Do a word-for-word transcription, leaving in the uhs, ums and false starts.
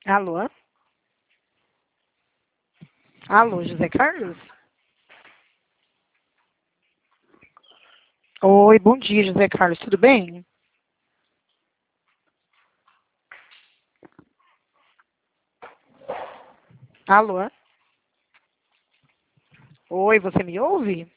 Alô? Alô, José Carlos? Oi, bom dia, José Carlos, tudo bem? Alô? Oi, você me ouve?